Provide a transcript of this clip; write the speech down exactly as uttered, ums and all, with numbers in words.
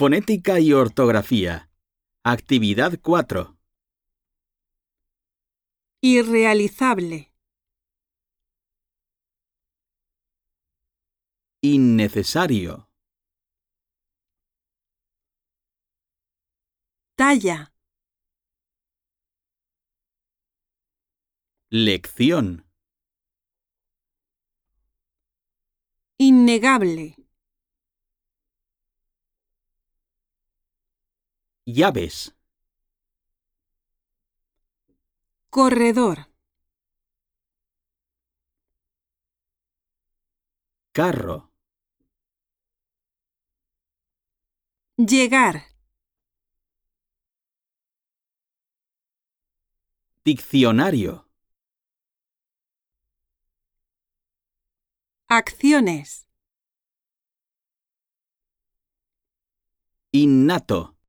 Fonética y ortografía. Actividad cuatro. Irrealizable. Innecesario. Talla. Lección. Innegable. Llaves. Corredor. Carro. Llegar. Diccionario. Acciones. Innato.